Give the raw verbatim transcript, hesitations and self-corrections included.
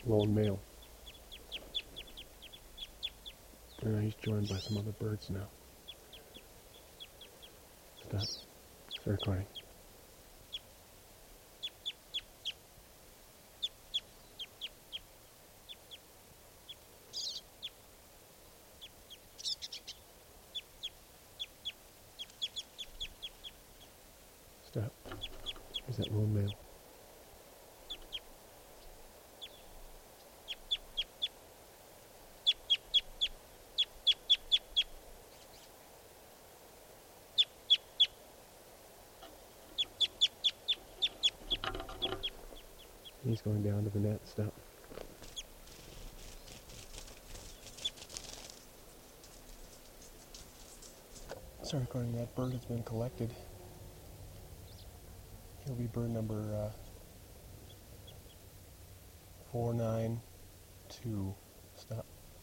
lone male. Uh, he's joined by some other birds now. Stop. Start recording. Stop. Is that lone male? He's going down to the net. Stop. Start recording. That bird has been collected. He'll be bird number uh, four nine two. Stop.